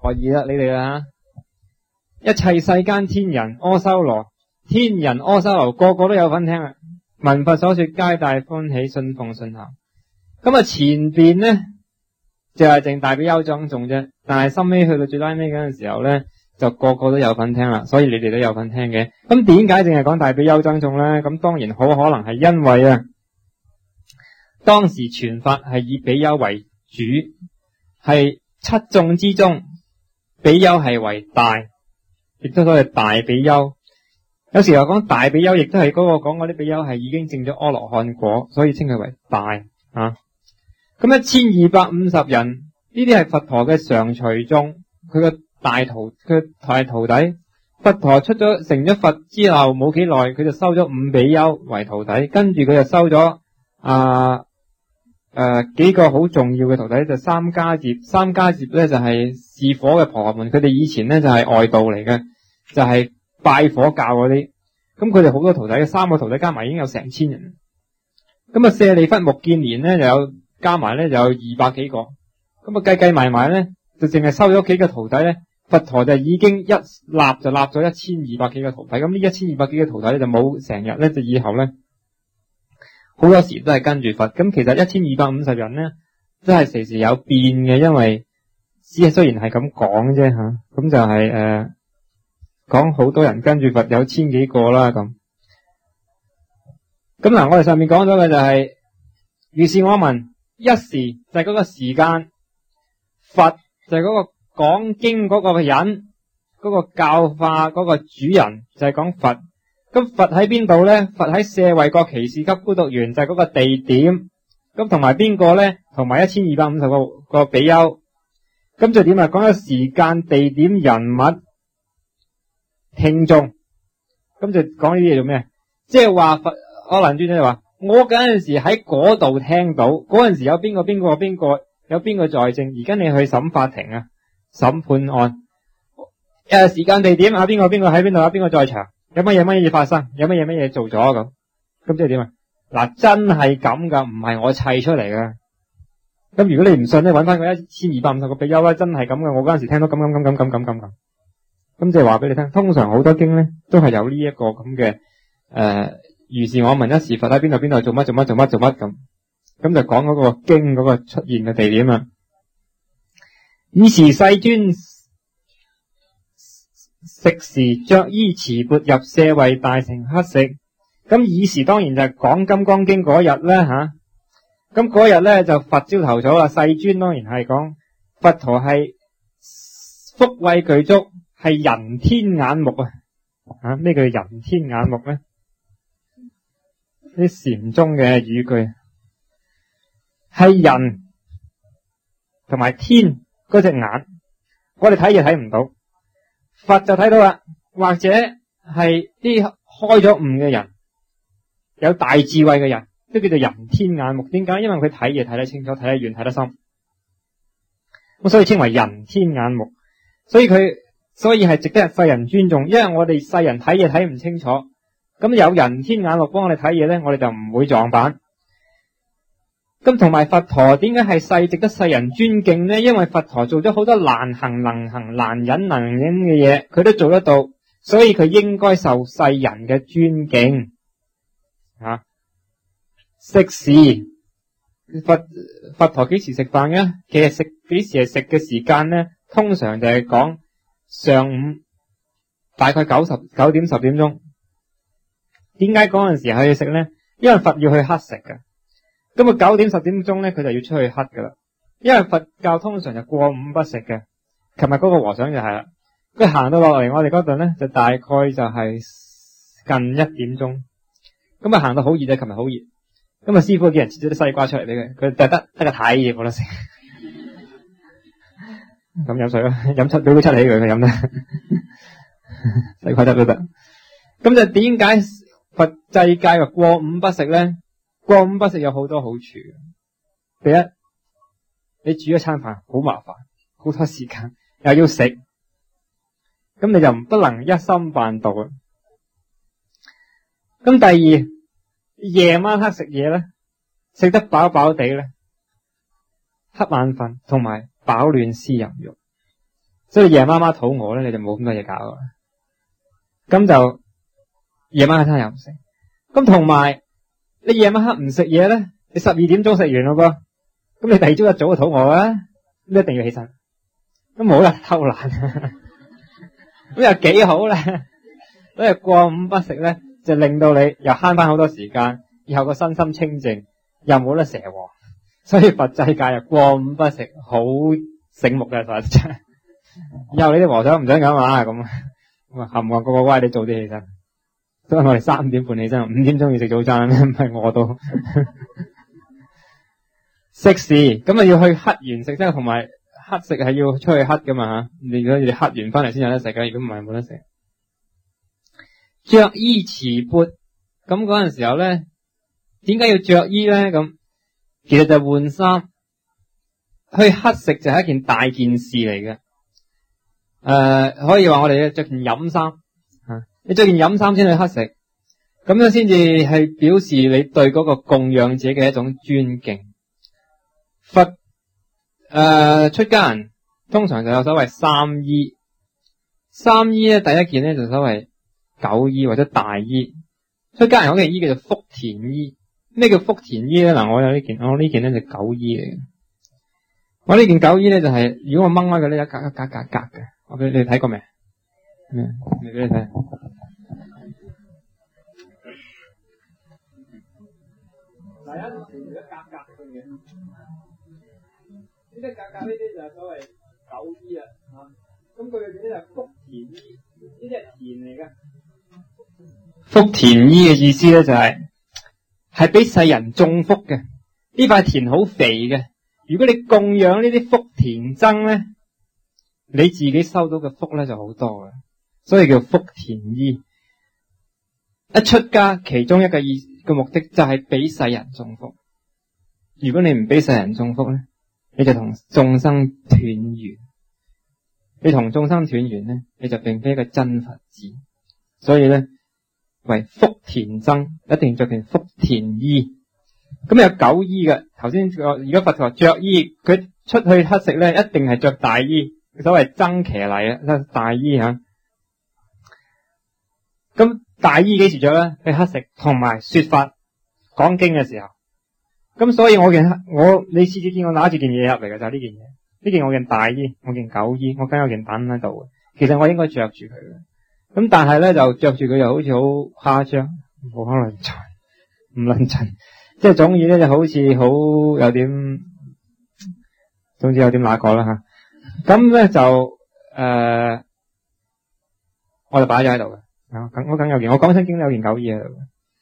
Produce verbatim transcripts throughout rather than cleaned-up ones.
可以啦，你哋啦，一切世間天人阿修羅，天人阿修羅個個都有份聽啊！聞佛所說，皆大歡喜，信奉信效。咁啊，前邊咧就係淨大比丘莊重啫，但係收尾去到最拉尾嗰陣時候咧，就個個都有份聽啦，所以你哋都有份聽嘅。咁點解淨係講大比丘莊重咧？咁當然好可能係因為啊，當時傳法係以比丘為主，係七眾之中比丘係為大，亦都所謂大比丘。有時候講大比丘，亦都係嗰個講嗰啲比丘係已經證咗阿羅漢果，所以稱佢為大啊。咁一千二百五十人，呢啲係佛陀嘅常隨眾，佢個大徒，佢大徒弟。佛陀出咗成咗佛之後冇幾耐，佢就收咗五比丘為徒弟，跟住佢就收咗啊誒幾個好重要嘅徒弟，就三迦葉。三迦葉咧就係示火嘅婆羅門，佢哋以前咧就係外道嚟嘅，就係、是、拜火教嗰啲。咁佢哋好多徒弟，三個徒弟加埋已經有成千人。咁啊，舍利弗、目犍連咧就有加埋咧就有二百幾個。咁啊計計埋埋咧，就淨係收咗幾個徒弟咧，佛陀就已經一立就立咗一千二百幾個徒弟。咁呢一千二百幾個徒弟咧就冇成日咧，就以後咧好多時都係跟住佛。咁其實一千二百五十人咧都係時時有變嘅，因為只係雖然係咁講啫吓，咁就係、是、誒。講好多人跟住佛有千幾個啦咁，咁嗱我哋上面講咗嘅就係、是，如是我聞，一時就係嗰個時間，佛就係嗰個講經嗰個人，嗰、那個教化嗰個主人就係講佛。咁佛喺邊度咧？佛喺舍衛國祇樹給孤獨園，就係、是、嗰個地點。咁同埋邊個咧？同埋一千二百五十個個比丘。咁就點啊？講咗時間、地點、人物。聽眾，咁就講呢啲嘢做咩？即係話佛阿難尊者就話，我嗰陣時喺嗰度聽到，嗰陣時有邊個邊個邊個有邊個在正，而家你去審法庭啊，審判案，誒時間地點啊，邊個邊個喺邊度啊，邊個在場，有乜嘢乜嘢發生，有乜嘢乜嘢做咗咁，咁即係點啊？嗱，真係咁噶，唔係我砌出嚟噶。咁如果你唔信咧，揾翻佢一千二百五十個比丘啦，真係咁噶。我嗰陣時聽到咁咁咁咁咁咁咁咁。咁即係話俾你聽，通常好多經咧都係有呢一個咁嘅誒，如是我聞一時佛喺邊度邊度做乜做乜做乜做乜咁，咁就講嗰個經嗰個出現嘅地點啊。爾時世尊食時着衣持缽入舍衛大城乞食。咁爾時當然就係講金剛經嗰日咧吓，咁嗰日咧就佛焦頭草啦。世尊當然係講佛陀係福慧具足。係人天眼目啊！啊，咩叫人天眼目咧？啲禪宗嘅語句係人同埋天嗰隻眼，我哋睇嘢睇唔到，佛就睇到啦。或者係啲開咗悟嘅人，有大智慧嘅人，都叫做人天眼目。點解？因為佢睇嘢睇得清楚，睇得遠，睇得深，咁所以稱為人天眼目。所以佢。所以係值得世人尊重，因為我哋世人睇嘢睇唔清楚，咁有人天眼目幫我哋睇嘢咧，我哋就唔會撞板。咁同埋佛陀點解係世值得世人尊敬呢？因為佛陀做咗好多難行能行、難忍能忍嘅嘢，佢都做得到，所以佢應該受世人嘅尊敬。啊，食時佛佛陀幾時食飯嘅？其實食幾時係食嘅時間呢？通常就係講。上午大概九十九點十點鐘，點解嗰陣時去食咧？因為佛要去乞食噶，咁啊九點十點鐘咧，佢就要出去乞噶啦。因為佛教通常就過午不食嘅。琴日嗰個和尚就係啦，佢行到落嚟我哋嗰度咧，就大概就係近一點鐘，咁啊行到好熱啊！琴日好熱，咁啊師傅叫人切咗啲西瓜出嚟俾佢，佢就得得個睇嘢冇得食。咁飲水咯，飲出俾佢出嚟佢佢飲得，西瓜汁都得。咁就點解佛制戒話過午不食咧？過午不食有好多好處。第一，你煮一餐飯好麻煩，好多時間，又要食，咁你就唔不能一心辦道啊。咁第二，夜晚黑食嘢咧，食得飽飽地咧，瞌眼瞓同埋飽暖思淫欲。 所以夜媽媽肚餓咧，你就冇咁多嘢搞啦。咁就夜晚黑餐又唔食。咁同埋你夜晚黑唔食嘢咧，你十二點鐘食完咯噃，咁你第二朝一早就肚餓啦，你一定要起身。咁冇啦，偷懶，咁又幾好咧。所以過午不食咧，就令到你又慳翻好多時間，以後個身心清淨，又冇得蛇王。所以佛制戒又過午不食，好醒目嘅佛制。以後呢啲和尚唔想咁啊，咁咁啊含糊個個乖，你早啲起身。所以我哋三點半起身，五點鐘要食早餐，唔係餓到。食時咁啊要去乞完食，即係同埋乞食係要出去乞噶嘛吓。你如果你乞完翻嚟先有得食噶，如果唔係冇得食。着衣持缽，咁嗰陣時候咧，點解要着衣咧？咁其實就換衫。去乞食就係一件大件事嚟嘅。誒、呃，可以話我哋着件飲衫啊，你着件飲衫先去乞食，咁樣先至係表示你對嗰個供養者嘅一種尊敬。佛誒、呃、出家人通常就有所謂三衣，三衣咧第一件咧就所謂九衣或者大衣。出家人嗰件衣叫做福田衣。咩叫福田衣咧？嗱，我有呢件，我呢件咧就九衣嚟嘅。我呢件九衣咧就係、是，如果我掹開佢呢，一格一格一格格嘅。我俾你睇過未？咩？未俾你睇。第一條一格格嘅，呢啲格格呢啲就係所謂九衣啦。吓，咁佢嘅呢就係福田衣，呢啲係田嚟嘅。福田衣嘅意思咧就係、是，係俾世人種福嘅。呢塊田好肥嘅，如果你供養呢啲福田僧咧，你自己收到嘅福咧就好多嘅，所以叫福田衣。一出家，其中一個意個目的就係俾世人種福。如果你唔俾世人種福咧，你就同眾生斷緣。你同眾生斷緣咧，你就並非一個真佛子。所以咧，為福田僧一定着件福田衣。咁有九衣嘅。頭先如果佛陀着衣，佢出去乞食咧，一定係着大衣，所謂僧伽黎啊，大衣吓。咁大衣幾時着咧？去乞食同埋說法講經嘅時候。咁所以我件我你次次見我拿住件嘢入嚟嘅就係呢件嘢。呢件我件大衣，我件九衣，我梗有件等喺度嘅。其實我應該着住佢嘅。咁但係咧就着住佢又好似好誇張，冇可能着，唔論盡。即係總之咧就好似好有點，總之有點那個啦吓。咁咧就誒、呃，我就擺咗喺度嘅。啊，我梗有件，我講親經有件九衣喺度。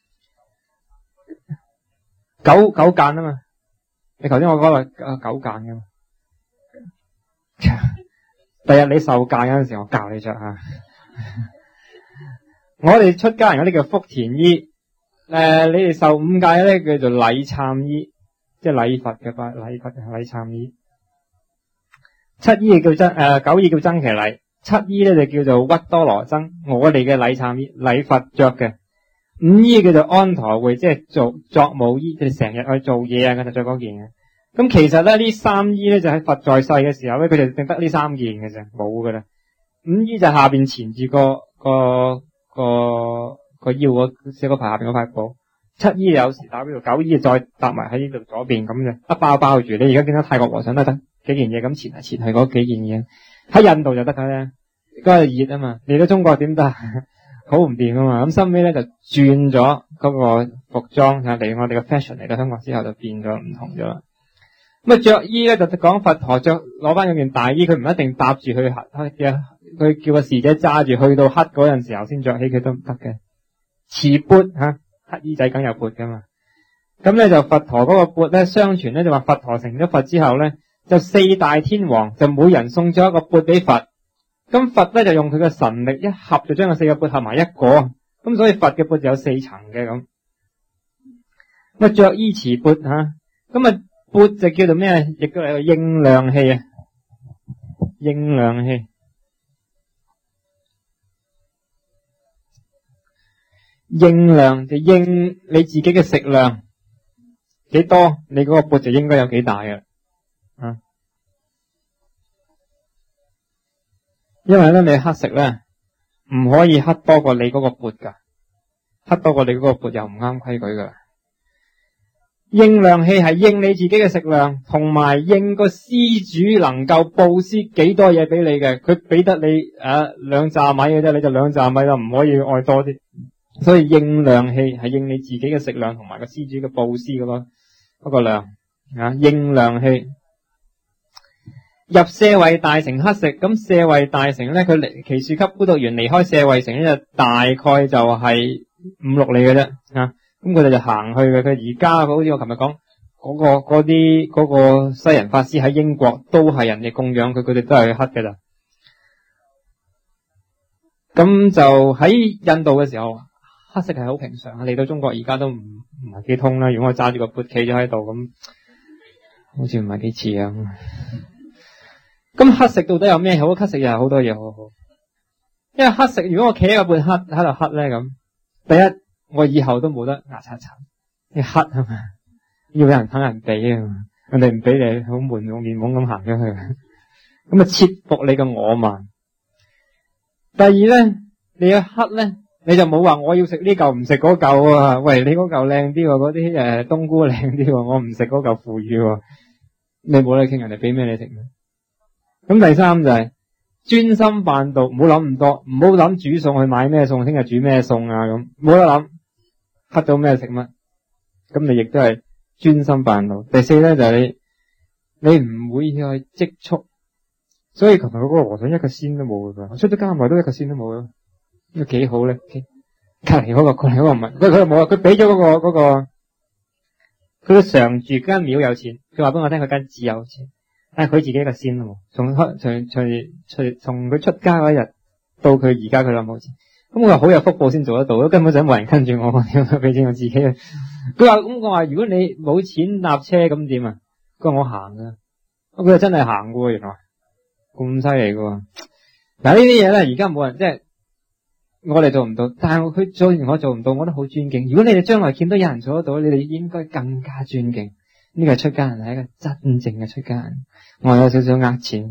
九九間啊嘛，你頭先我講話九間噶嘛。第日你受戒嗰陣時，我教你着吓。我哋出家人嗰啲叫福田衣。誒、呃，你哋受五戒咧叫做禮懺衣，即係禮佛嘅拜禮佛嘅禮懺衣。七衣叫僧誒，九衣叫僧伽黎，七衣咧就叫做鬱多羅僧。我哋嘅禮懺衣，禮佛着嘅。五衣叫做安陀會，即係做作務衣，即係成日去做嘢啊，咁就着嗰件嘅。咁其實咧呢三衣咧就喺佛在世嘅時候咧，佢哋淨得呢三件嘅啫，冇噶啦。五衣就下邊纏住個個個。個個腰嗰四個牌下邊嗰塊布，七衣有時打呢度，九衣再搭埋喺呢度左邊咁嘅，一包包住。你而家見到泰國和尚都得幾件嘢咁纏嚟纏去嗰幾件嘢，喺印度就得噶咧，嗰係熱啊嘛，嚟到中國點得？好唔掂啊嘛。咁收尾咧就轉咗嗰個服裝，嚟我哋嘅 fashion 嚟到香港之後就變咗唔同咗啦。咁啊着衣咧就講佛陀着攞翻嗰件大衣，佢唔一定搭住去乞嘅，佢叫個侍者揸住去到乞嗰陣時候先着起佢都唔得嘅。持缽吓，乞衣仔梗有缽噶嘛。咁咧就佛陀嗰個缽咧，相傳咧就話佛陀成咗佛之後咧，就四大天王就每人送咗一個缽俾佛。咁佛咧就用佢嘅神力一合就將個四個缽合埋一個。咁所以佛嘅缽就有四層嘅咁。咁啊着衣持缽吓，咁啊缽就叫做咩？亦都係個應量器啊，應量器。應量就應你自己嘅食量幾多，你嗰個缽就應該有幾大嘅。啊， 因為咧你乞食咧唔可以乞多過你嗰個缽噶，乞多過你嗰個缽又唔啱規矩噶。應量器係應你自己嘅食量，同埋應個施主能夠布施幾多嘢俾你嘅。佢俾得你誒兩揸米嘅啫，你就兩揸米啦，唔可以愛多啲。所以應量器係應你自己嘅食量同埋個施主嘅布施嗰個嗰個量啊。應量器入舍衛大城乞食，咁舍衛大城咧，佢離祇樹給孤獨園離開舍衛城咧，就大概就係五六里嘅啫啊。咁佢哋就行去嘅。佢而家好似我琴日講嗰個嗰啲嗰個西人法師喺英國都係人哋供養佢，佢哋都係去乞嘅咋。咁就喺印度嘅時候，乞食係好平常啊。嚟到中國而家都唔唔係幾通啦。如果我揸住個缽企咗喺度，咁好似唔係幾似啊。咁乞食到底有咩好？乞食又係好多嘢好好。因為乞食，如果我企喺個缽乞喺度乞咧，咁第一，我以後都冇得牙擦擦，你乞啊嘛，要有人肯人俾啊嘛，人哋唔俾你，好悶冇面懵咁行咗去，咁啊切服你嘅我慢。第二咧，你一乞咧，你就冇話我要食呢嚿唔食嗰嚿啊，喂，你嗰嚿靚啲喎，嗰啲誒冬菇靚啲喎，我唔食嗰嚿腐乳喎，你冇得傾，人哋俾咩你食咩？咁第三就係、是、專心辦道，唔好諗咁多，唔好諗煮餸去買咩餸，聽日煮咩餸啊咁，冇得諗。乞到咩食乜，咁你亦都係專心辦道。第四咧就係、你，你唔會去積蓄，所以琴日嗰個和尚一個仙都冇噶，出咗家外都一個仙都冇咯，咁幾好咧。隔籬嗰個，隔籬嗰個唔係，佢佢冇啊，佢俾咗嗰個嗰、嗰個，佢常住間廟有錢，佢話俾我聽佢間寺有錢，但係佢自己一個仙都冇，從從從從從佢出家嗰日到佢而家佢都冇錢。咁我話好有福報先做得到，根本就冇人跟住我，點解俾錢我自己？佢話咁我話如果你冇錢搭車咁點啊？佢話我行噶，佢就真係行噶，原來咁犀利噶。嗱呢啲嘢咧，而家冇人即係我哋做唔到，但係佢做完我做唔到，我都好尊敬。如果你哋將來見到有人做得到，你哋應該更加尊敬。呢個係出家人，係一個真正嘅出家人。我有少少呃錢，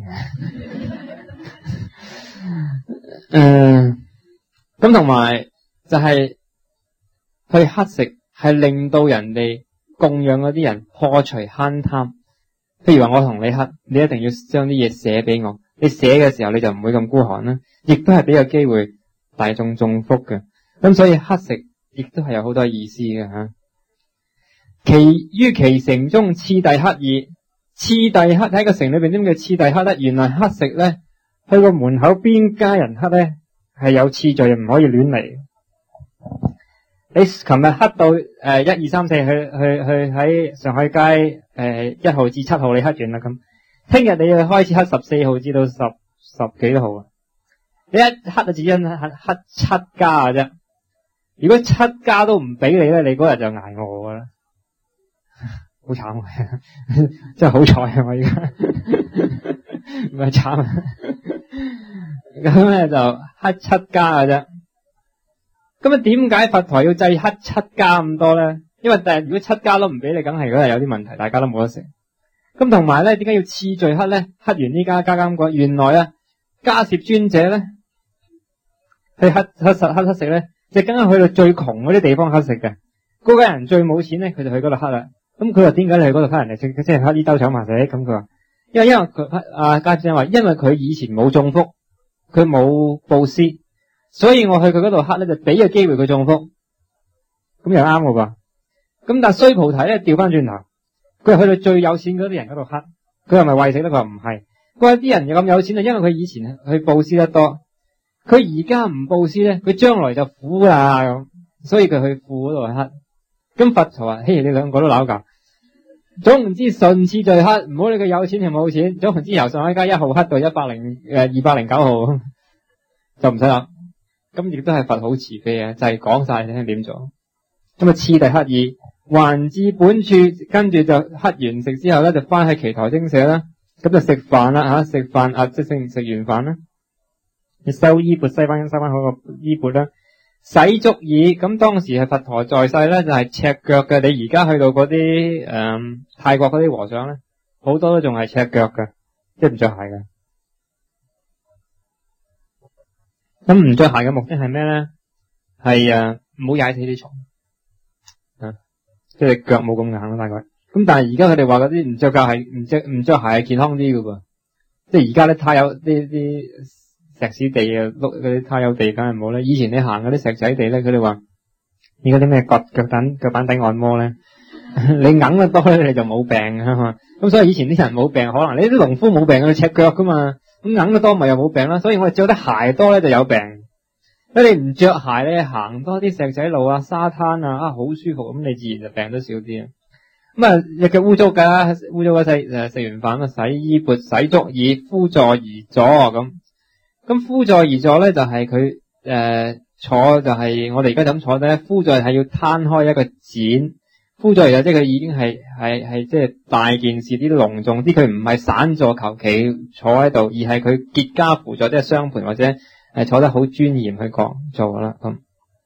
嗯。咁同埋就係去乞食，係令到人哋供養嗰啲人破除慳貪。譬如話我同你乞，你一定要將啲嘢寫俾我。你寫嘅時候你就唔會咁孤寒啦，亦都係俾個機會大眾中福嘅。咁所以乞食亦都係有好多意思嘅吓。其於其城中次第乞耳，次第乞喺個城裏邊點叫次第乞咧？原來乞食咧，去個門口邊家人乞咧。係有次序，唔可以亂嚟。你琴日乞到誒一二三四去去去喺上海街誒一號至七號你乞完啦，咁聽日你要開始乞十四號至到十十幾號啊？你一乞就只因乞乞七家嘅啫。如果七家都唔俾你咧，你嗰日就挨餓噶啦，好慘啊！真係好彩啊！我而家唔係慘啊！咁咧就乞七家嘅啫。咁啊，點解佛陀要制乞七家咁多咧？因為第日如果七家都唔俾你，梗係嗰日有啲問題，大家都冇得食。咁同埋咧，點解要次序乞咧？乞完呢家家啱講，原來啊，迦葉尊者咧去乞乞實乞乞食咧，就梗係去到最窮嗰啲地方乞食嘅。嗰個人最冇錢咧，佢就去嗰度乞啦。咁佢話點解你去嗰度乞人哋食？即係乞呢兜炒麻食。咁佢話，因為因為佢啊迦葉尊者話，因為佢以前冇中福。佢冇布施，所以我去佢嗰度乞咧，就俾個機會佢中福，咁又啱嘅噃。咁但係須菩提咧調翻轉頭，佢係去到最有錢嗰啲人嗰度乞，佢係咪為食咧？佢話唔係，佢話啲人又咁有錢啊，因為佢以前去布施得多，佢而家唔布施咧，佢將來就苦啦咁，所以佢去富嗰度乞。咁佛陀話：嘿，你兩個都拗教，總唔知順次序乞，唔好理佢有錢定冇錢，總唔知由上海街一號乞到一百零誒二百零九號就唔使諗。咁亦都係佛好慈悲啊，就係講晒你聽點做。咁啊，次第乞耳，還至本處，跟住就乞完食之後咧，就翻去祇陀精舍啦。咁就食飯啦吓，食飯啊，即係食完飯啦，你收衣缽，西翻收翻好個衣缽啦。洗足耳，咁當時係佛陀在世咧，就係赤腳嘅。你而家去到嗰啲誒泰國嗰啲和尚咧，好多都仲係赤腳嘅，即係唔着鞋嘅。 咁唔着鞋嘅目的係咩咧？係啊，唔好踩死啲蟲啊，即係腳冇咁硬啦，大概。咁但係而家佢哋話嗰啲唔着腳係唔着唔着鞋係健康啲噶噃，即係而家咧太有啲啲石屎地啊，碌嗰啲太有地梗係唔好咧。以前你行嗰啲石仔地咧，佢哋話而家啲咩腳腳板腳板底按摩咧，你硬得多咧你就冇病啊嘛。咁所以以前啲人冇病，可能你啲農夫冇病，佢赤腳噶嘛，咁硬得多咪又冇病啦。所以我哋着得鞋多咧就有病。咁你唔着鞋咧，行多啲石仔路啊、沙灘啊，啊好舒服，咁你自然就病得少啲啊。咁啊，隻腳污糟噶，污糟嗰陣誒食完飯啊，洗衣缽、洗足以輔助而坐咁。咁輔助而坐咧就係佢誒坐就係我哋而家就咁坐咧，輔助係要攤開一個展，輔助而坐即係佢已經係係係即係大件事啲隆重啲，佢唔係散坐求其坐喺度，而係佢結跏輔助，即係雙盤或者誒坐得好尊嚴去講做啦咁。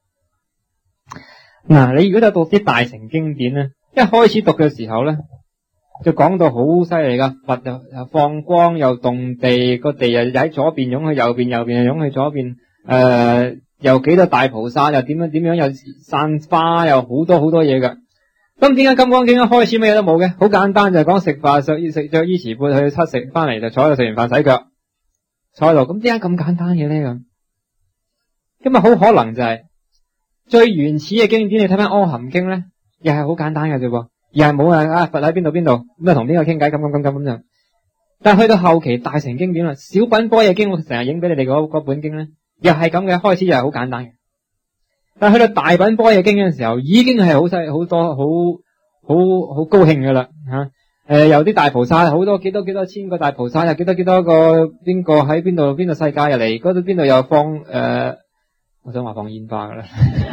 嗱，你如果就讀啲大乘經典咧，一開始讀嘅時候咧，就講到好犀利噶，佛又又放光又動地，個地又喺左邊湧去右邊，右邊又湧去左邊，誒、呃、又幾多大菩薩，又點樣點樣又散花，又好多好多嘢噶。咁點解金剛經一開始咩都冇嘅？好簡單，就係講食飯食食着衣持缽去乞食，翻嚟就坐喺度食完飯洗腳，坐喺度。咁點解咁簡單嘅咧咁？咁啊好可能就係、是、最原始嘅經典，你睇翻《阿含經》咧，又係好簡單嘅啫噃。又係冇啊！佛喺邊度邊度咁啊，同邊個傾偈咁咁咁咁咁就。但係去到後期大乘經典啦，小品般若經我成日影俾你哋嗰嗰本經咧，又係咁嘅，開始又係好簡單嘅。但係去到大品般若經嘅時候，已經係好細好多好好好高興噶啦吓。誒，有啲大菩薩好多幾多幾多千個大菩薩，又幾多幾多個邊個喺邊度邊度世界入嚟，嗰度邊度又放誒。呃我想話放煙花噶啦，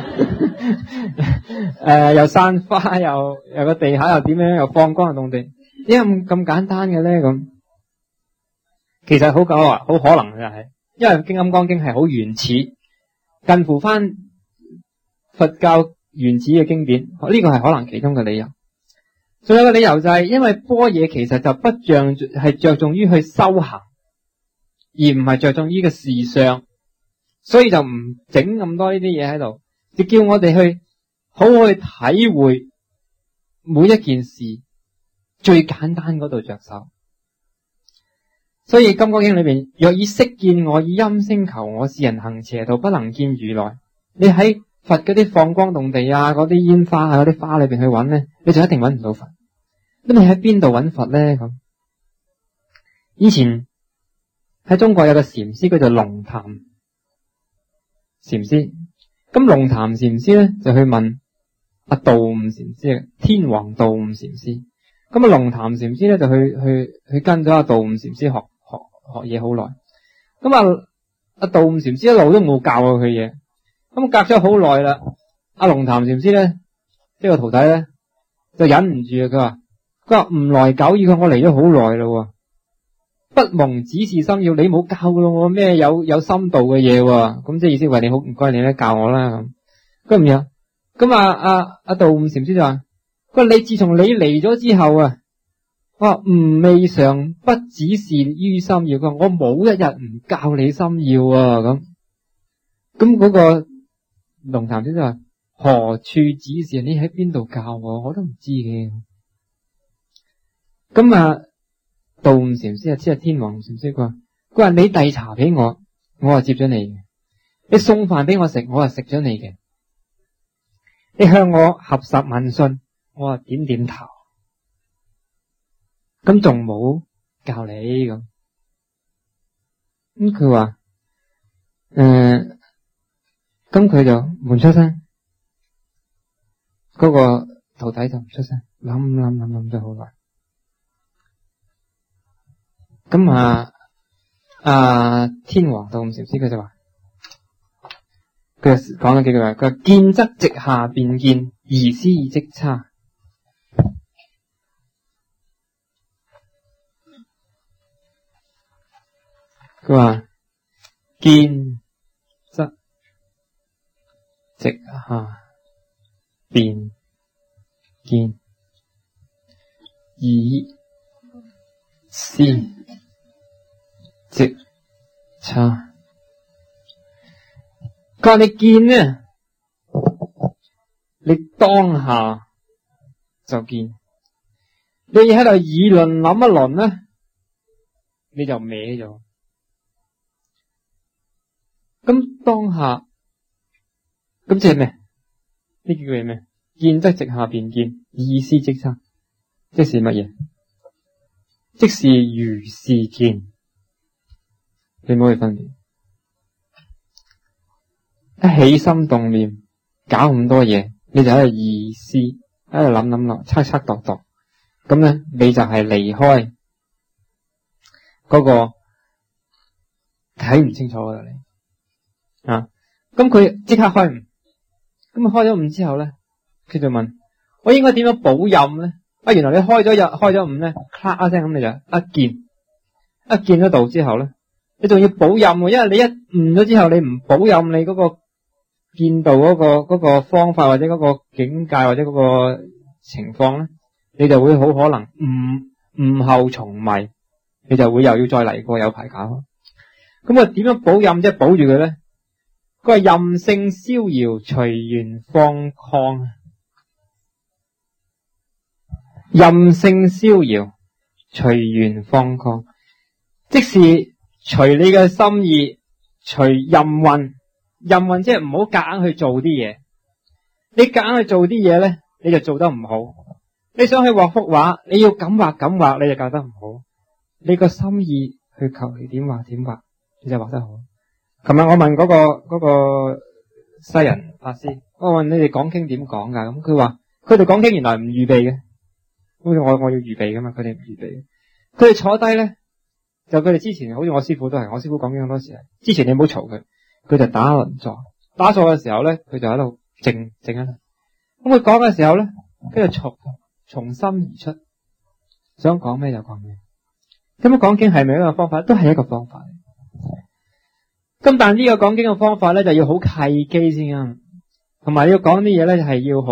誒、呃，又散花，又又個地下又點樣，又放光又動地，點解咁咁簡單嘅咧？咁其實好講啊，好可能就係，因為《金剛經》係好原始，近乎翻佛教原始嘅經典，呢個係可能其中嘅理由。仲有個理由就係，因為般若其實就不像係着重於去修行，而唔係着重於個事相。所以就唔整咁多呢啲嘢喺度，就叫我哋去好好去體會每一件事最簡單嗰度着手。所以《金剛經》裏邊，若以色見我，以音聲求我，是人行邪道，不能見如來。你喺佛嗰啲放光動地啊，嗰啲煙花啊，嗰啲花裏邊去揾咧，你就一定揾唔到佛。咁你喺邊度揾佛咧？咁以前喺中國有個禪師叫做龍潭禪師，咁龍潭禪師咧就去問阿道悟禪師啊，天王道悟禪師。咁啊龍潭禪師咧就去去去跟咗阿道悟禪師學學學嘢好耐。咁啊阿道悟禪師一路都冇教過佢嘢。咁隔咗好耐啦，阿龍潭禪師咧呢個徒弟咧就忍唔住啊，佢話佢話唔來久矣，佢我嚟咗好耐啦。不蒙指示心要，你冇教我咩有有深度嘅嘢喎，咁即係意思話你好唔該你咧教我啦咁。咁唔樣，咁啊啊阿道悟禪師就話，佢話你自從你嚟咗之後啊，我話吾未嘗不指示於心要，佢話我冇一日唔教你心要啊咁。咁嗰個龍潭禪師就話，何處指示？你喺邊度教我？我都唔知嘅。咁啊。道悟禪師啊，即係天王禪師，佢話佢話你遞茶俾我，我啊接咗你嘅；你送飯俾我食，我啊食咗你嘅；你向我合十問訊，我啊點點頭。咁仲冇教你咁？咁佢話誒，咁佢就唔出聲，嗰個徒弟就唔出聲，諗諗諗諗咗好耐。咁啊，啊天王道悟禪師佢就話，佢就講咗幾句話，佢話見則直下便見，疑思即差。佢話見則直下便見，疑思即差。 佢話你見呢，你當下就見，你喺度議論諗一輪呢，你就歪咗。咁當下，咁即係咩？呢句係咩？見則直下便見，意思即差，即是乜嘢？即是如是見。你唔好去分別。一起心動念，搞咁多嘢，你就喺度意思，喺度諗諗諗，測測度度，咁咧你就係離開嗰個睇唔清楚嗰度你啊。咁佢即刻開悟，咁開咗悟之後咧，佢就問我應該點樣保任咧？啊，原來你開咗日開咗悟咧，咔一聲咁你就一見一見咗道之後咧，你仲要保任喎，因為你一悟咗之後，你唔保任你嗰個見道嗰個嗰個方法或者嗰個境界或者嗰個情況咧，你就會好可能悟悟後重迷，你就會又要再嚟過有排搞。咁啊點樣保任即係保住佢咧？佢話任性逍遙，隨緣放曠。任性逍遙，隨緣放曠，即是隨你嘅心意，隨任運。任運即係唔好夾硬去做啲嘢。你夾硬去做啲嘢咧，你就做得唔好。你想去畫幅畫，你要咁畫咁畫，你就搞得唔好。你個心意去求其點畫點畫，你就畫得好。琴日我問嗰個嗰個西人法師，我問你哋講經點講噶？咁佢話佢哋講經原來唔預備嘅，好似我我要預備噶嘛，佢哋唔預備。佢哋坐低咧，就佢哋之前好似我師傅都係，我師傅講經好多時係，之前你唔好嘈佢。佢就打輪座，打坐嘅時候咧，佢就喺度靜靜喺度。咁佢講嘅時候咧，跟住從從心而出，想講咩就講咩。咁樣講經係咪一個方法？都係一個方法。咁但呢個講經嘅方法咧，就要好契機先啊，同埋要講啲嘢咧，係要好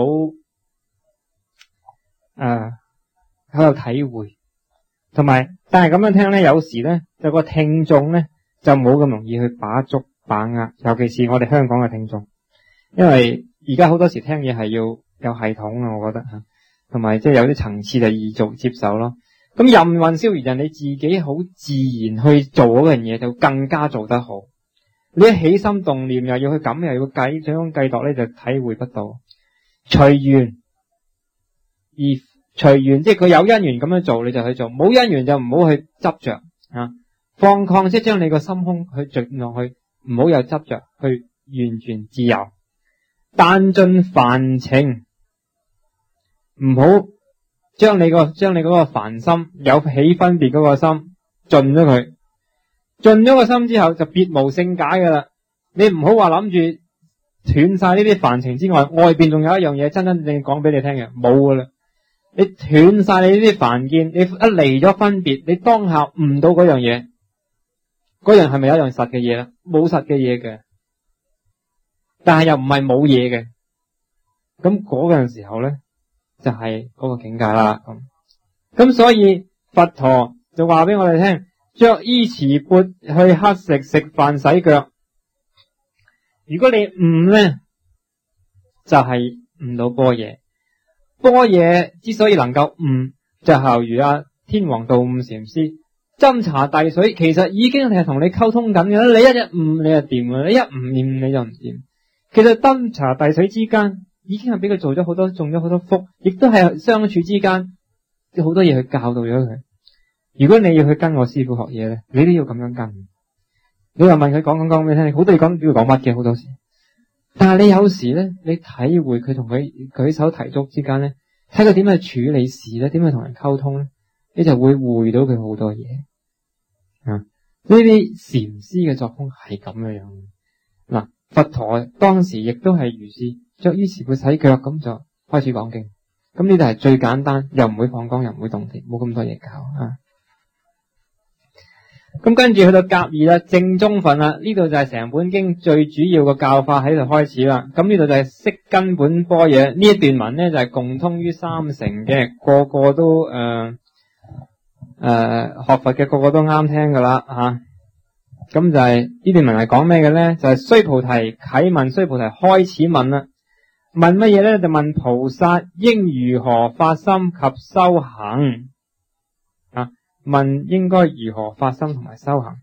誒好有體會，同埋但係咁樣聽咧，有時咧就個聽眾咧就冇咁容易去把捉。把握，尤其是我哋香港嘅聽眾，因為而家好多時聽嘢係要有系統啊，我覺得吓，同埋即係有啲層次就易做接受咯。咁任運逍遙，人你自己好自然去做嗰樣嘢，就更加做得好。你一起心動念又要去咁，又要計，這種計度咧就體會不到。隨緣而隨緣，即係佢有因緣咁樣做，你就去做；冇因緣就唔好去執着啊。放曠即係將你個心胸去盡落去。唔好有執着，去完全自由，但盡煩情，唔好將你個將你嗰個煩心有起分別嗰個心盡咗佢，盡咗個心之後就別無勝解噶啦。你唔好話諗住斷晒呢啲煩情之外，外邊仲有一樣嘢真真正正講俾你聽嘅，冇噶啦。你斷晒你呢啲煩見，你一離咗分別，你當下悟到嗰樣嘢。嗰樣係咪有一樣實嘅嘢咧？冇實嘅嘢嘅，但係又唔係冇嘢嘅。咁嗰陣時候咧，就係、是、嗰個境界啦。咁咁所以佛陀就話俾我哋聽：着衣持缽去乞食，食飯洗腳。如果你悟咧，就係、是、悟到般若。般若之所以能夠悟，就係如阿天王道悟禪師。斟茶遞水，其實已經係同你溝通緊嘅啦。你一日悟你就掂啦，你一唔掂你就唔掂。其實斟茶遞水之間，已經係俾佢做咗好多，種咗好多福，亦都係相處之間有好多嘢去教導咗佢。如果你要去跟我師傅學嘢咧，你都要咁樣跟。你話問佢講講講俾你聽，好多嘢講，要講乜嘅好多時。但係你有時咧，你體會佢同佢舉手提足之間咧，睇佢點去處理事咧，點去同人溝通咧，你就會會到佢好多嘢。啊！呢啲禪師嘅作風係咁樣樣。嗱，佛陀當時亦都係如是，着衣持缽洗腳咁就開始講經。咁呢度係最簡單，又唔會放光，又唔會動地，冇咁多嘢搞啊。咁跟住去到甲二啦，正宗分啦，呢度就係成本經最主要嘅教法喺度開始啦。咁呢度就係識根本般若，呢一段文呢就係共通於三乘嘅，個個都誒。呃誒、呃，學佛嘅個個都啱聽噶啦吓， 咁就係呢段文係講咩嘅咧？就係須菩提啟問，須菩提開始問啦。問乜嘢咧？就問菩薩應如何發心及修行啊？問應該如何發心同埋修行。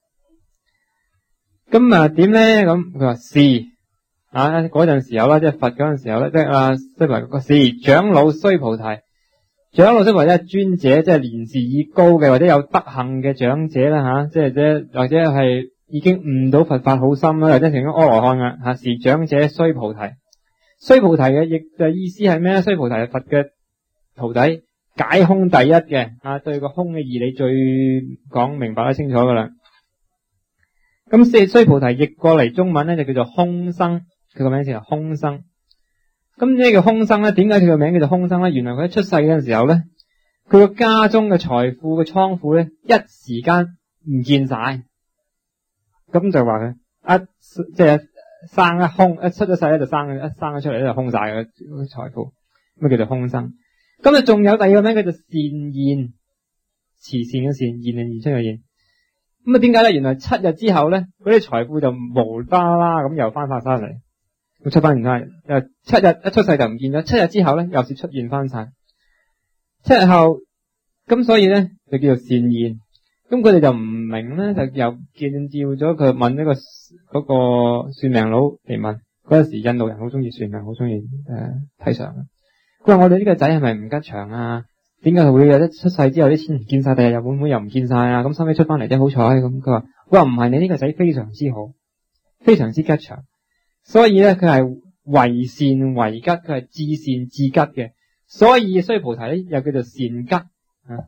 咁啊點咧？咁佢話是啊，嗰陣時候啦，即係佛嗰陣時候咧，即係啊須菩提個是長老須菩提，長老須菩提係尊者，即係年事已高嘅或者有德行嘅長者啦吓，即係即或者係已經悟到佛法好深啦，或者成咗阿羅漢啦吓，是長者須菩提。須菩提嘅亦就意思係咩咧？須菩提係佛嘅徒弟，解空第一嘅啊，對個空嘅義理最講明白得清楚噶啦。咁四須菩提譯過嚟中文咧就叫做空生，佢個名就係空生。咁呢個空生咧，點解佢個名叫做空生咧？原來佢喺出世嗰陣時候咧，佢個家中嘅財富嘅倉庫咧，一時間唔見晒，咁就話佢一即係。生一空一出咗世咧就生一生咗出嚟咧就空晒嘅財富，咁叫做空生。咁啊仲有第二個名叫做善現，慈善嘅善，現係現出嘅現。咁啊點解咧？原來七日之後咧，嗰啲財富就無啦啦咁又翻發翻嚟，咁出翻唔翻？誒七日一出世就唔見咗，七日之後咧又是出現翻晒。七日後咁所以咧就叫做善現。咁佢哋就唔明咧，就又見照咗佢問一個嗰個算命佬嚟問。嗰陣時印度人好中意算命，好中意誒睇相。佢話我哋呢個仔係咪唔吉祥啊？點解會有一出世之後啲錢唔見晒，第日又會唔會又唔見晒啊？咁收尾出翻嚟真好彩咁。佢話佢話唔係，你呢個仔非常之好，非常之吉祥。所以咧佢係為善為吉，佢係至善至吉嘅。所以須菩提咧又叫做善吉啊。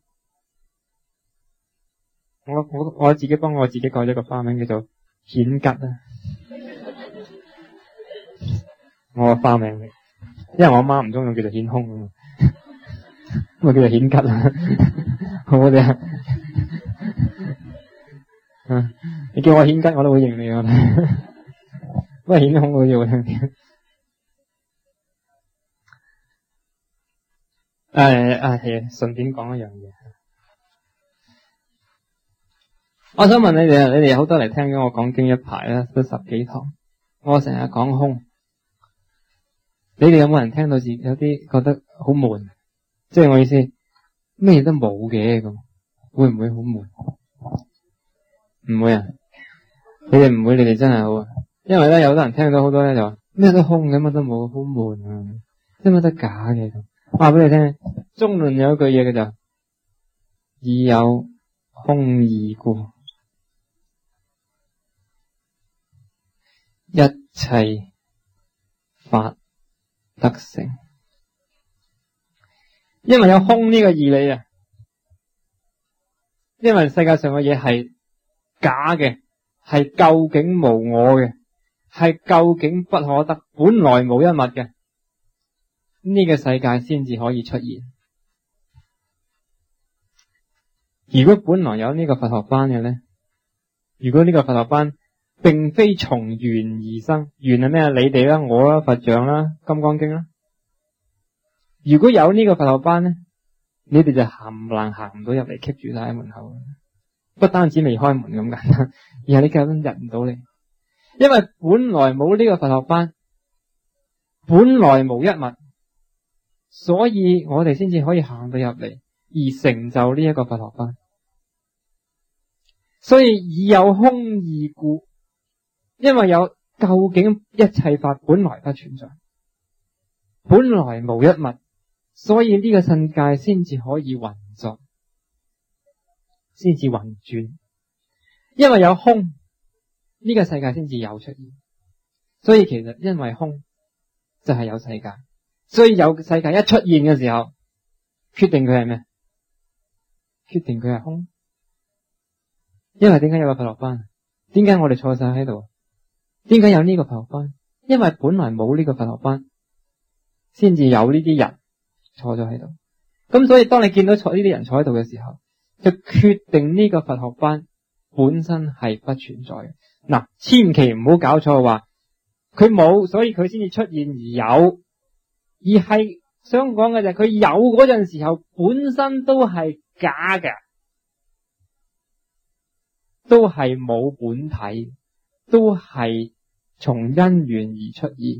我我我自己幫我自己改咗個花名叫做顯吉啦，我個花名嚟，因為我阿媽唔中意叫做顯空啊嘛，咁啊叫做顯吉啦，好唔好哋啊？你叫我顯吉我都會認你啊，不過顯空好似會聽啲。誒誒係，順便講一樣嘢。我想問你哋，你哋好多嚟聽咗我講經一排啦，都十幾堂。我成日講空，你哋有冇人聽到自己有啲覺得好悶？即係我意思，咩都冇嘅咁，會唔會好悶？唔會啊！你哋唔會，你哋真係好啊！因為咧，有好多人聽到好多咧就話咩都空嘅，乜都冇，好悶啊！即係乜都假嘅咁。話俾你聽，中論有一句嘢嘅就以有空義故，一切法得成。因為有空呢個義理啊，因為世界上嘅嘢係假嘅，係究竟無我嘅，係究竟不可得，本來無一物嘅，呢個世界先至可以出現。如果本來有呢個佛學班嘅咧，如果呢個佛學班並非從緣而生，緣係咩啊？你哋啦，我啦，佛像啦，金剛經啦。如果有呢個佛學班咧，你哋就行唔難行唔到入嚟，棘住晒喺門口。不單止未開門咁簡單，而係你根本入唔到嚟，因為本來冇呢個佛學班，本來無一物，所以我哋先至可以行到入嚟，而成就呢一個佛學班。所以以有空義故，因為有究竟一切法本來不存在，本來無一物，所以呢個世界先至可以運作，先至運轉。因為有空，呢個世界先至有出現。所以其實因為空就係有世界，所以有世界一出現嘅時候，決定佢係咩？決定佢係空。因為點解有個佛學班？點解我哋坐晒喺度？點解有呢個佛學班？因為本來冇呢個佛學班，先至有呢啲人坐咗喺度。咁所以當你見到坐呢啲人坐喺度嘅時候，就決定呢個佛學班本身係不存在嘅。嗱，千祈唔好搞錯話佢冇，所以佢先至出現而有，而係想講嘅就係佢有嗰陣時候本身都係假嘅。 都係冇本體，都係從因緣而出現。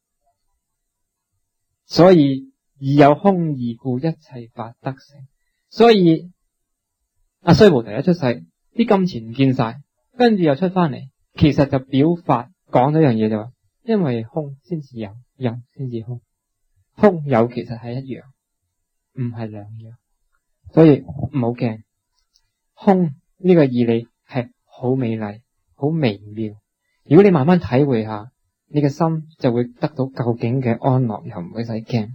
所以而有空義故，一切法得成。所以阿須菩提一出世，啲金錢唔見晒，跟住又出翻嚟，其實就表法講咗一樣嘢，就話因為空先至有，有先至空，空有其實係一樣，唔係兩樣。所以唔好驚，空呢個義理係好美麗，好微妙。如果你慢慢體會下，你嘅心就會得到究竟嘅安樂，又唔會使驚。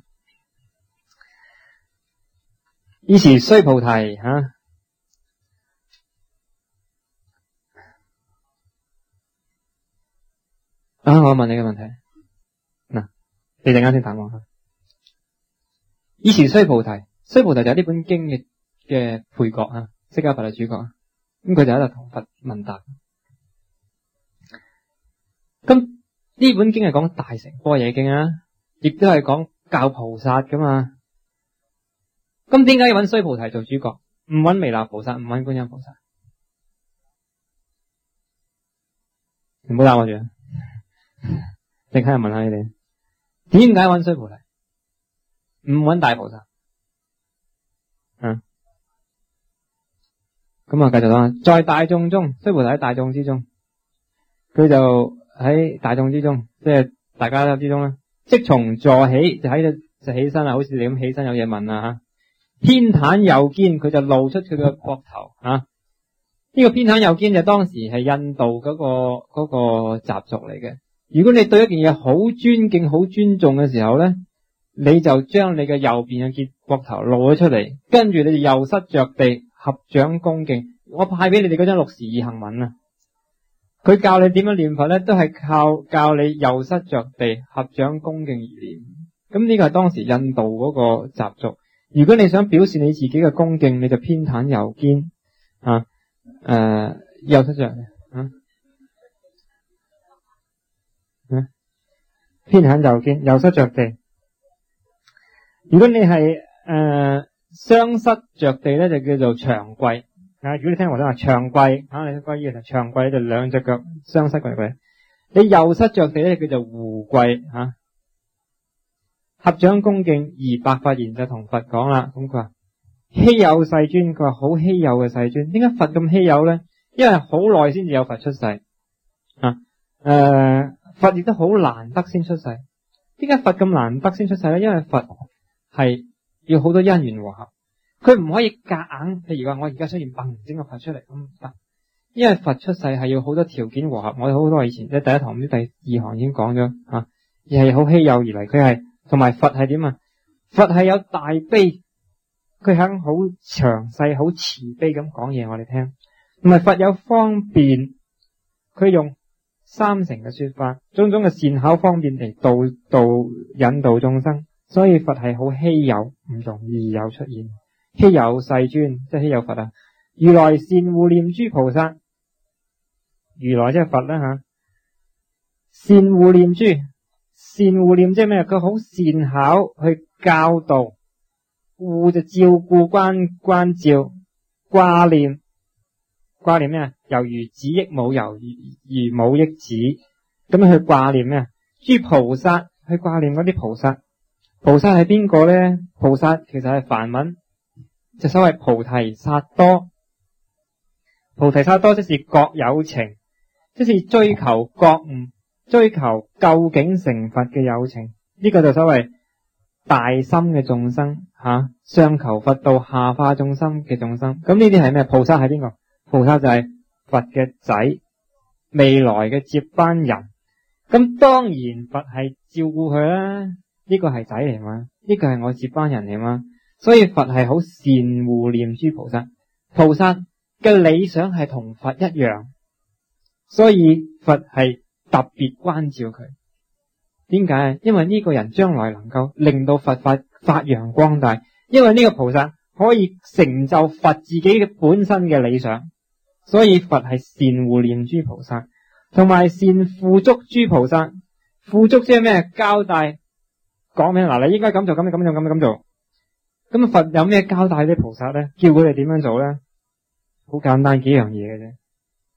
以時須菩提吓，啊，我問你個問題，嗱，你陣間先答我吓。以時須菩提，須菩提就係呢本經嘅嘅配角啊，釋迦佛係主角啊，咁佢就喺度同佛問答。咁呢本經係講大乘般若經啊，亦都係講教菩薩噶嘛。咁點解要揾須菩提做主角，唔揾彌勒菩薩，唔揾觀音菩薩？唔好答我住，即刻問下你哋，點解揾須菩提，唔揾大菩薩？啊，咁啊，繼續講，在大眾中，須菩提喺大眾之中，佢就喺大眾之中，即係大家之中啦。即從坐起就喺度就起身啦，好似你咁起身有嘢問啊吓。偏袒右肩，佢就露出佢個膊頭啊！呢、這個偏袒右肩就當時係印度嗰、那個嗰、那個習俗嚟嘅。如果你對一件嘢好尊敬、好尊重嘅時候咧，你就將你嘅右邊嘅肩膊頭露咗出嚟，跟住你就右膝着地，合掌恭敬。我派俾你哋嗰張六時易行文啊，佢教你點樣念佛咧，都係靠教你右膝着地，合掌恭敬而念。咁呢個係當時印度嗰個習俗。如果你想表示你自己嘅恭敬，你就偏袒右肩啊，誒、呃，右膝着啊，啊，偏袒右肩，右膝着地。如果你係誒雙膝着地咧，就叫做長跪啊。如果你聽我講話長跪啊，你歸依就長跪，就兩隻腳雙膝跪跪。你右膝着地咧，就叫做趺跪啊。合掌恭敬而白佛言，就同佛講啦。咁佢話稀有世尊，佢話好稀有嘅世尊。點解佛咁稀有咧？因為好耐先至有佛出世啊。誒、呃，佛亦都好難得先出世。點解佛咁難得先出世咧？因為佛係要好多因緣和合，佢唔可以夾硬。譬如話我而家想要嘣整個佛出嚟咁唔得，因為佛出世係要好多條件和合。我哋好多以前即係第一堂唔知第二行已經講咗啊，而係好稀有而嚟，佢係。同埋佛係點啊？佛係有大悲，佢肯好詳細、好慈悲咁講嘢我哋聽。同埋佛有方便，佢用三乘嘅說法，種種嘅善巧方便嚟導導引導眾生。所以佛係好稀有，唔容易有出現。稀有世尊，即係稀有佛啊！如來善護念諸菩薩，如來即係佛啦吓，善護念諸。善護念即係咩？佢好善巧去教導，護就照顧關關照，掛念掛念咩啊？猶如子憶母，猶如如母憶子，咁樣去掛念咩啊？諸菩薩去掛念嗰啲菩薩，菩薩係邊個咧？菩薩其實係梵文，就所謂菩提薩多。菩提薩多即是覺有情，即是追求覺悟。追求究竟成佛嘅有情，呢、這個就所謂大心嘅眾生吓，上求佛道，下化眾生嘅眾生。咁呢啲係咩？菩薩係邊個？菩薩就係佛嘅仔，未來嘅接班人。咁當然佛係照顧佢啦，呢、這個係仔嚟嘛，呢、這個係我接班人嚟嘛。所以佛係好善護念諸菩薩。菩薩嘅理想係同佛一樣，所以佛係特別關照佢。點解？因為呢個人將來能夠令到佛法發揚光大，因為呢個菩薩可以成就佛自己嘅本身嘅理想，所以佛係善護念諸菩薩，同埋善付囑諸菩薩。付囑即係咩？交代講咩？嗱，你應該咁做，咁咁做，咁咁做。咁佛有咩交代啲菩薩咧？叫佢哋點樣做咧？好簡單幾樣嘢嘅啫。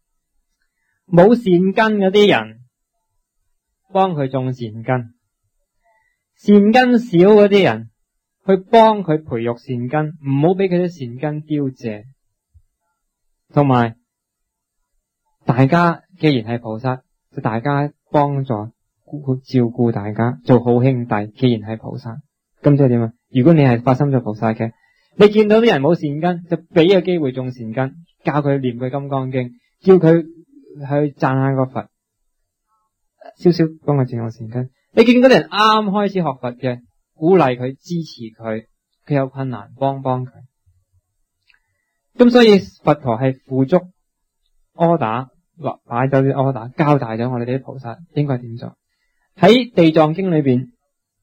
冇善根嗰啲人，幫佢種善根；善根少嗰啲人，去幫佢培育善根，唔好俾佢啲善根凋謝。同埋，大家既然係菩薩，就大家幫助照顧大家，做好兄弟。既然係菩薩，咁即係點啊？如果你係發心咗菩薩嘅，你見到啲人冇善根，就俾個機會種善根，教佢念佢金剛經，叫佢去讚下個佛，少少幫佢種善根。你見到啲人啱開始學佛嘅，鼓勵佢，支持佢，佢有困難幫幫佢。咁所以佛陀係付囑 order 落擺咗啲 order， 交代咗我哋啲菩薩應該點做。喺地藏經裏邊，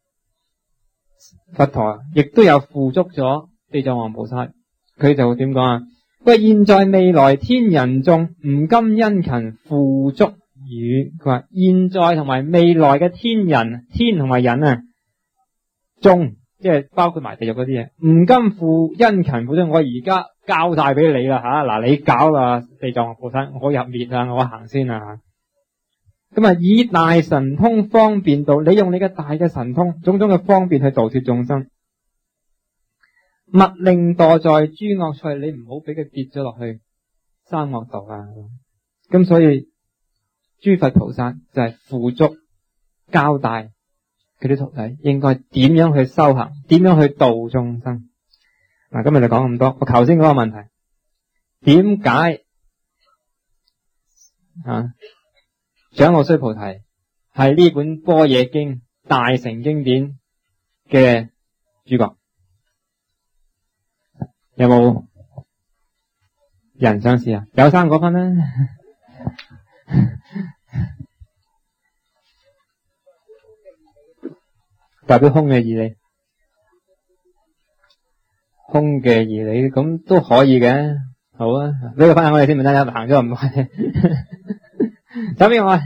佛陀亦都有付囑咗地藏王菩薩，佢就點講啊？佢話現在未來天人眾唔甘殷勤付囑語，佢話現在同埋未來嘅天人，天同埋人啊，眾即係包括埋地獄嗰啲嘢，唔甘付殷勤付囑，我而家交晒俾你啦吓，嗱你搞啦，地藏王菩薩，我入滅啊，我行先啊。咁啊，以大神通方便度，你用你嘅大嘅神通，種種嘅方便去度脫眾生，勿令墮在諸惡趣，你唔好俾佢跌咗落去三惡道啊。咁所以諸佛菩薩就係付囑交代佢啲徒弟應該點樣去修行，點樣去度眾生。嗱，今日就講咁多。我頭先嗰個問題，點解啊？長老須菩提係呢本般若經大乘經典嘅主角，有冇人想試啊？有三個分啦，代表空嘅義理，空嘅義理咁都可以嘅。好啊，俾個分享我哋先，唔得行咗唔該。走邊個啊？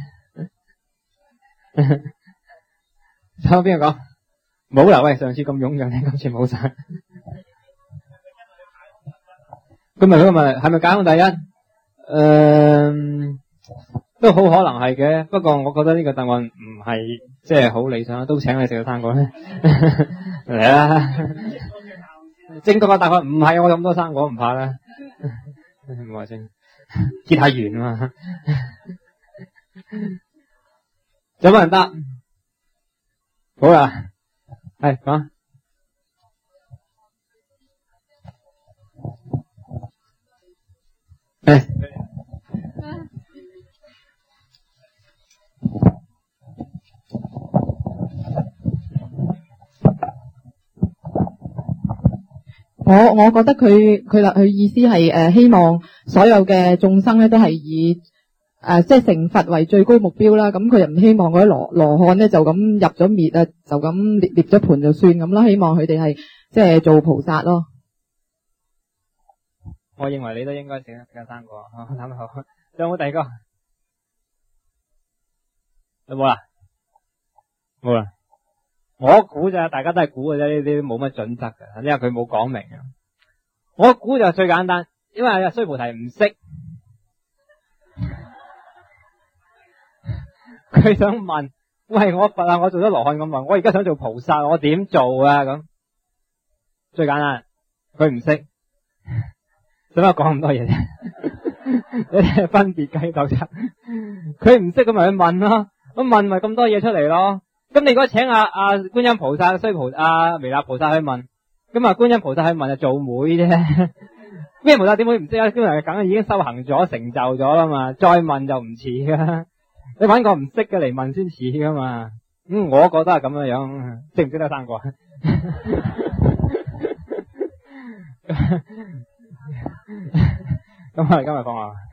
走邊個講？冇啦，喂！上次咁踴躍，你今次冇晒。咁咪嗰個問係咪解空第一？誒、呃，都好可能係嘅。不過我覺得呢個答案唔係即係好理想，都請你食咗生果咧。嚟啦！正確嘅答案唔係我咁多生果唔怕啦。唔話先，結下緣啊嘛。有冇人答？好啦，係講。誒， 我我覺得佢佢啦佢意思係誒、呃、希望所有嘅眾生咧都係以誒、呃、即係成佛為最高目標啦。咁佢又唔希望嗰啲羅羅漢咧就咁入咗滅啊，就咁涅涅咗盤就算咁啦。希望佢哋係即係做菩薩咯。 我認為你都應該食得比較生果。諗得好，仲有冇第二個？有冇啦？冇啦。我估就大家都係估嘅啫，呢啲冇乜準則嘅，因為佢冇講明啊。我估就最簡單，因為阿須菩提唔識，佢想問：喂，我佛啊，我做咗羅漢咁問，我而家想做菩薩，我點做啊？咁最簡單，佢唔識，使乜講咁多嘢啫？你哋分別計鬥爭，佢唔識咁咪去問咯，咁問咪咁多嘢出嚟咯。咁你如果請阿阿觀音菩薩、須菩薩、阿彌勒菩薩去問，咁啊觀音菩薩去問就做妹啫。觀音菩薩點會唔識啊？觀音梗係已經修行咗、成就咗啦嘛，再問就唔似噶。你搵個唔識嘅嚟問先似噶嘛。咁我覺得係咁樣樣，識唔識得生果？咁我哋今日放下。